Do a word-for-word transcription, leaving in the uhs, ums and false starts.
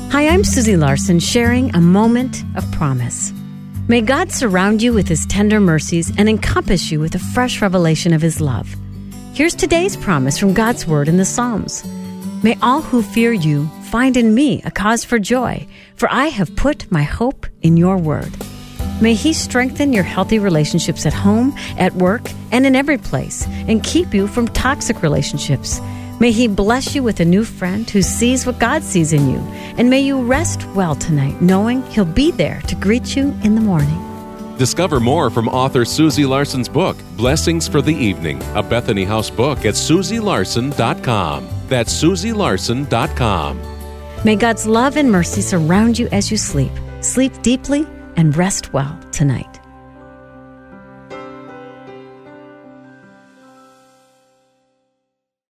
Hi, I'm Susie Larson, sharing a moment of promise. May God surround you with His tender mercies and encompass you with a fresh revelation of His love. Here's today's promise from God's Word in the Psalms. May all who fear you find in me a cause for joy, for I have put my hope in your word. May He strengthen your healthy relationships at home, at work, and in every place, and keep you from toxic relationships. May He bless you with a new friend who sees what God sees in you. And may you rest well tonight, knowing He'll be there to greet you in the morning. Discover more from author Susie Larson's book, Blessings for the Evening, a Bethany House book at susie larson dot com. That's susie larson dot com. May God's love and mercy surround you as you sleep. Sleep deeply and rest well tonight.